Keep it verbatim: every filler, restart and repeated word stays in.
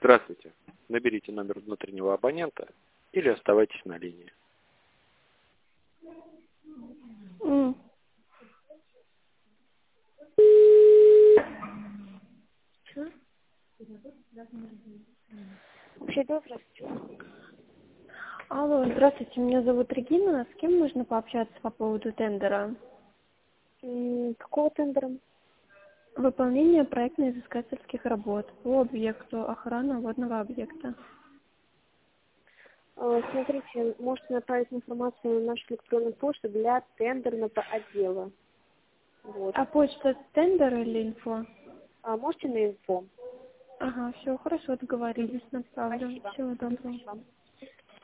Здравствуйте. Наберите номер внутреннего абонента или оставайтесь на линии. Mm. Что? Вообще, да, здравствуйте. Алло, здравствуйте, меня зовут Регина. С кем нужно пообщаться по поводу тендера? М, Какого тендера? Выполнение проектно-изыскательских работ по объекту охрана водного объекта. А, Смотрите, можете направить информацию на нашу электронную почту для тендерного отдела. Вот. А почта тендер или инфо? А можете на инфо? Ага, все, хорошо, договорились, направлю. Спасибо. Всего доброго. Спасибо.